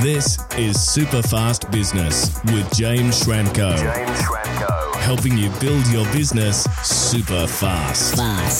This is Superfast Business with James Schramko. Helping you build your business super fast.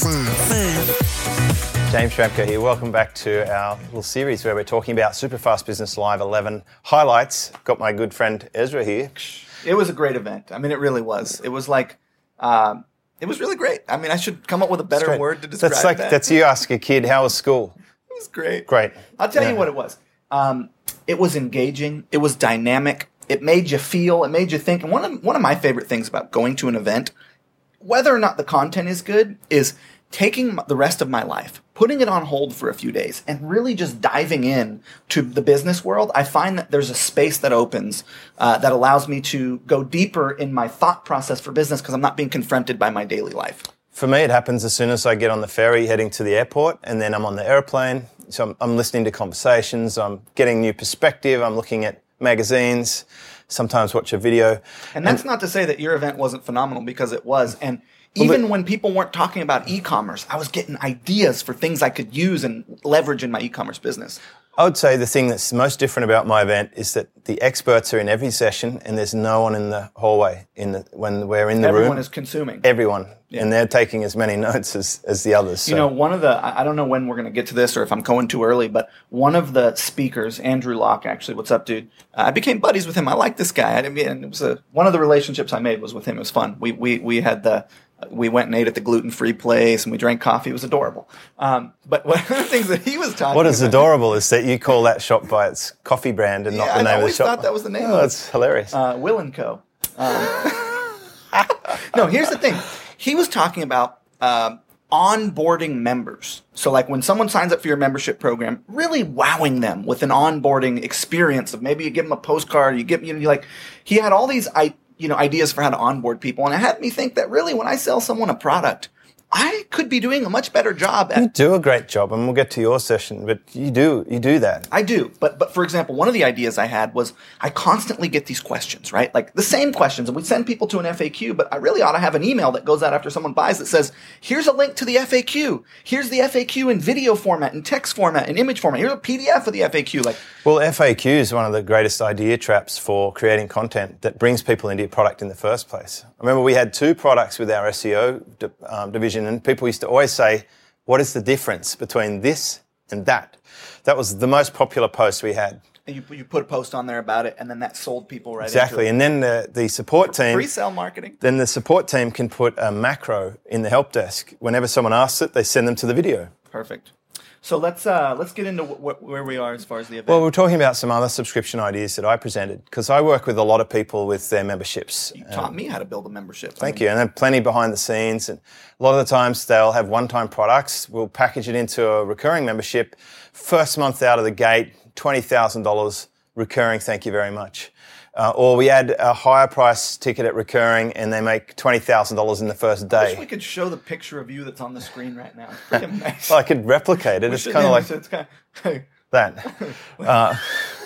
James Schramko here. Welcome back to our little series where we're talking about Superfast Business Live 11 highlights. Got my good friend Ezra here. It was a great event. I mean, it really was. It was like, it was really great. I mean, I should come up with a better word to describe that. That's you ask a kid, how was school? It was great. Great. I'll tell you what it was. It was engaging. It was dynamic. It made you feel. It made you think. And one of my favorite things about going to an event, whether or not the content is good, is taking the rest of my life, putting it on hold for a few days, and really just diving in to the business world. I find that there's a space that opens that allows me to go deeper in my thought process for business because I'm not being confronted by my daily life. For me, it happens as soon as I get on the ferry heading to the airport, and then I'm on the airplane. So I'm listening to conversations, I'm getting new perspective, I'm looking at magazines, sometimes watch a video. And that's not to say that your event wasn't phenomenal, because it was. And even when people weren't talking about e-commerce, I was getting ideas for things I could use and leverage in my e-commerce business. I would say the thing that's most different about my event is that the experts are in every session and there's no one in the hallway when we're in the room. Everyone is consuming. Everyone. Yeah. And they're taking as many notes as the others. So. You know, one of the, I don't know when we're going to get to this or if I'm going too early, but one of the speakers, Andrew Locke, actually, what's up, dude? I became buddies with him. I like this guy. And it was one of the relationships I made was with him. It was fun. We went and ate at the gluten-free place, and we drank coffee. It was adorable. But one of the things that he was talking about... What is adorable is that you call that shop by its coffee brand and not the name of the shop. I always thought that was the name of it. That's hilarious. Will & Co. No, here's the thing. He was talking about onboarding members. So like when someone signs up for your membership program, really wowing them with an onboarding experience of maybe you give them a postcard, he had all these ideas for how to onboard people. And it had me think that really when I sell someone a product, I could be doing a much better job at... You do a great job, and we'll get to your session, but you do that. I do. But for example, one of the ideas I had was I constantly get these questions, right? Like the same questions, and we send people to an FAQ, but I really ought to have an email that goes out after someone buys that says, here's a link to the FAQ. Here's the FAQ in video format, in text format, in image format. Here's a PDF of the FAQ. Well, FAQ is one of the greatest idea traps for creating content that brings people into your product in the first place. I remember we had 2 products with our SEO division, and people used to always say, what is the difference between this and that? That was the most popular post we had. And you put a post on there about it, and then that sold people right exactly. into it. And then the support team... Pre-sale marketing. Then the support team can put a macro in the help desk. Whenever someone asks it, they send them to the video. Perfect. So let's get into where we are as far as the event. Well, we're talking about some other subscription ideas that I presented because I work with a lot of people with their memberships. You taught me how to build a membership. Thank you. And then plenty behind the scenes. And a lot of the times they'll have one-time products. We'll package it into a recurring membership. First month out of the gate, $20,000 recurring, thank you very much. Or we add a higher price ticket at recurring and they make $20,000 in the first day. I wish we could show the picture of you that's on the screen right now. It's pretty amazing. Well, I could replicate it. It's kind of like that.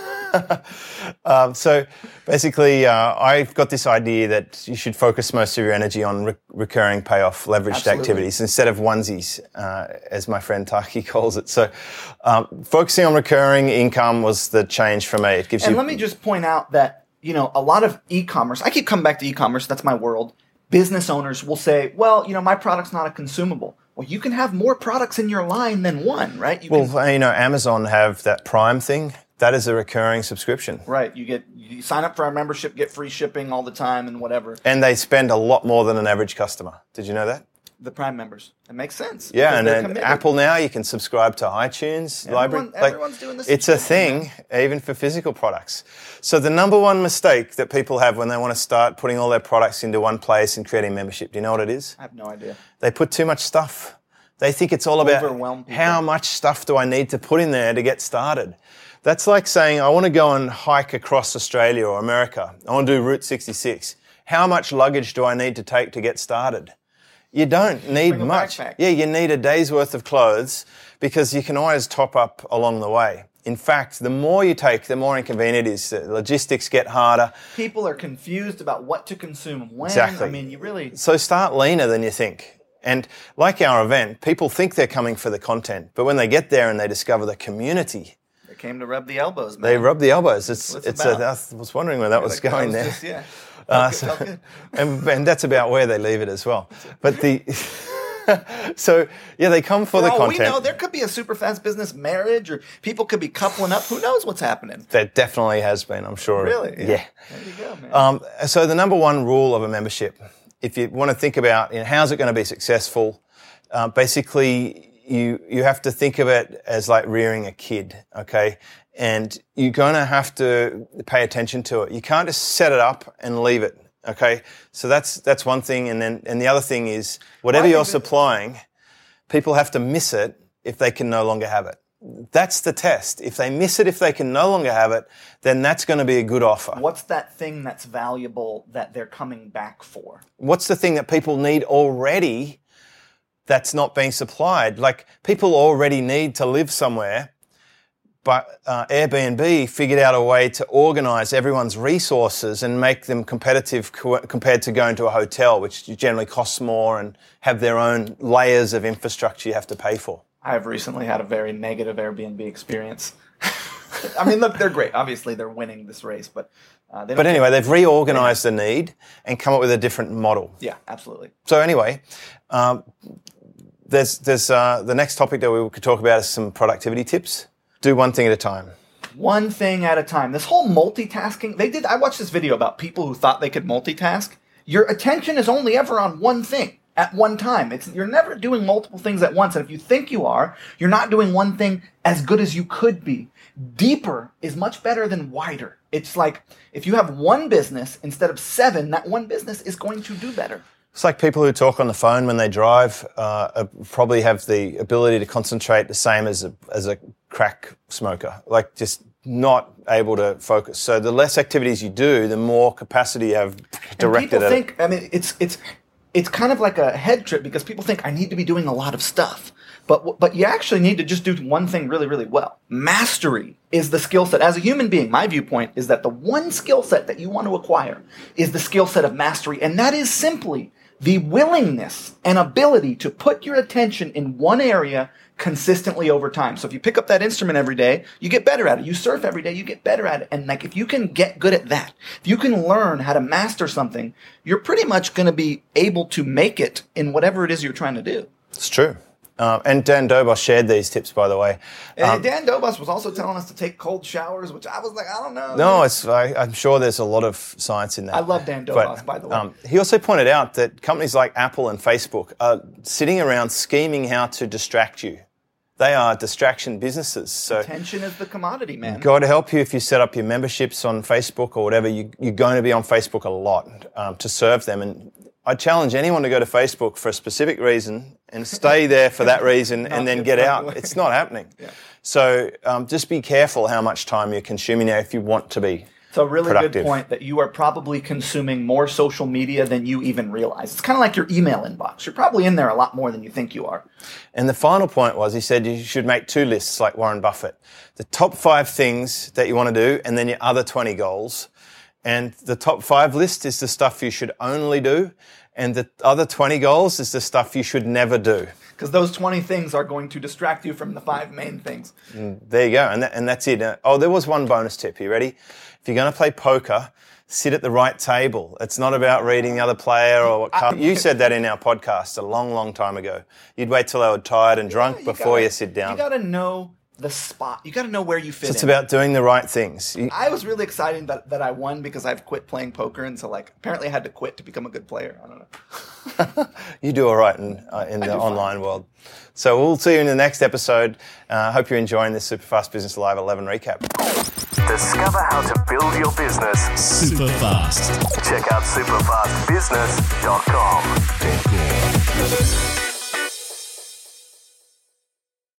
So basically, I've got this idea that you should focus most of your energy on recurring payoff leveraged activities instead of onesies, as my friend Taki calls it. So focusing on recurring income was the change for me. It gives let me just point out that a lot of e-commerce, I keep coming back to e-commerce, that's my world. Business owners will say, well, my product's not a consumable. Well, you can have more products in your line than one, right? Amazon have that Prime thing. That is a recurring subscription. Right. You sign up for our membership, get free shipping all the time and whatever. And they spend a lot more than an average customer. Did you know that? The Prime members. It makes sense. Yeah, and then Apple now, you can subscribe to iTunes library. Everyone's doing this. It's a thing, even for physical products. So the number one mistake that people have when they want to start putting all their products into one place and creating membership, do you know what it is? I have no idea. They put too much stuff. They think it's all about how much stuff do I need to put in there to get started. That's like saying, I want to go and hike across Australia or America. I want to do Route 66. How much luggage do I need to take to get started? You don't need much. Yeah, you need a day's worth of clothes because you can always top up along the way. In fact, the more you take, the more inconvenient it is. The logistics get harder. People are confused about what to consume when. Exactly. So start leaner than you think. And like our event, people think they're coming for the content, but when they get there and they discover the community, came to rub the elbows, man. They rub the elbows. I was wondering where that was going there. And that's about where they leave it as well. But so they come for the content. We know there could be a super fast business marriage, or people could be coupling up. Who knows what's happening? There definitely has been, I'm sure. Really? Yeah. There you go, man. So the number one rule of a membership, if you want to think about how's it going to be successful, basically you have to think of it as like rearing a kid, okay? And you're going to have to pay attention to it. You can't just set it up and leave it. Okay, so that's one thing, and the other thing is whatever you're supplying, people have to miss it if they can no longer have it. That's the test. If they miss it, if they can no longer have it, then that's going to be a good offer. What's that thing that's valuable that they're coming back for? What's the thing that people need already that's not being supplied? Like people already need to live somewhere. But Airbnb figured out a way to organize everyone's resources and make them competitive compared to going to a hotel, which generally costs more and have their own layers of infrastructure you have to pay for. I've recently had a very negative Airbnb experience. I mean, look, they're great. Obviously, they're winning this race, but they've reorganized the need and come up with a different model. Yeah, absolutely. So anyway, there's the next topic that we could talk about is some productivity tips. Do one thing at a time. One thing at a time. This whole multitasking, I watched this video about people who thought they could multitask. Your attention is only ever on one thing at one time. You're never doing multiple things at once. And if you think you are, you're not doing one thing as good as you could be. Deeper is much better than wider. It's like if you have one business instead of 7, that one business is going to do better. It's like people who talk on the phone when they drive probably have the ability to concentrate the same as a crack smoker, like just not able to focus. So the less activities you do, the more capacity you have directed at it. People think, I mean, it's kind of like a head trip because people think I need to be doing a lot of stuff. But you actually need to just do one thing really, really well. Mastery is the skill set. As a human being, my viewpoint is that the one skill set that you want to acquire is the skill set of mastery. And that is simply the willingness and ability to put your attention in one area consistently over time. So if you pick up that instrument every day, you get better at it. You surf every day, you get better at it. And like if you can get good at that, if you can learn how to master something, you're pretty much going to be able to make it in whatever it is you're trying to do. It's true. And Dan Dobos shared these tips, by the way. And Dan Dobos was also telling us to take cold showers, which I was like, I don't know. No, I'm sure there's a lot of science in that. I love Dan Dobos, by the way. He also pointed out that companies like Apple and Facebook are sitting around scheming how to distract you. They are distraction businesses. So attention is the commodity, man. God help you if you set up your memberships on Facebook or whatever. You're going to be on Facebook a lot to serve them. And I challenge anyone to go to Facebook for a specific reason and stay there for that reason and then get out. It's not happening. Yeah. So just be careful how much time you're consuming now if you want to be It's a really productive. Good point that you are probably consuming more social media than you even realize. It's kind of like your email inbox. You're probably in there a lot more than you think you are. And the final point was, he said you should make 2 lists like Warren Buffett. The top 5 things that you want to do and then your other 20 goals. And the top 5 list is the stuff you should only do. And the other 20 goals is the stuff you should never do. Because those 20 things are going to distract you from the 5 main things. There you go. And that's it. There was one bonus tip. You ready? If you're going to play poker, sit at the right table. It's not about reading the other player or what card. You said that in our podcast a long, long time ago. You'd wait till they were tired and drunk before you sit down. You got to know the spot. You got to know where you fit in. It's about doing the right things. I was really excited that I won because I've quit playing poker, and so apparently I had to quit to become a good player. I don't know. You do all right in the online world. So we'll see you in the next episode. Hope you're enjoying this Superfast Business Live 11 recap. Discover how to build your business super fast. Check out superfastbusiness.com.